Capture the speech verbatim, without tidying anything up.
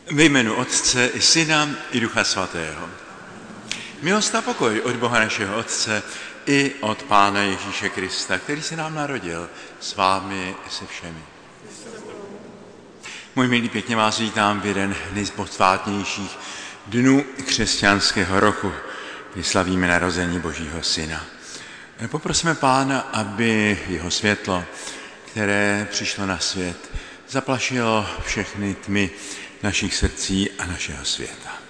Ve jménu Otce i Syna i Ducha Svatého. Milost a pokoj od Boha našeho Otce i od Pána Ježíše Krista, který se nám narodil, s vámi se všemi. Můj milí, pěkně vás vítám v jeden nejposvátnějších dnů křesťanského roku, kdy slavíme narození Božího Syna. Poprosme Pána, aby jeho světlo, které přišlo na svět, zaplašilo všechny tmy našich srdcí a našeho světa.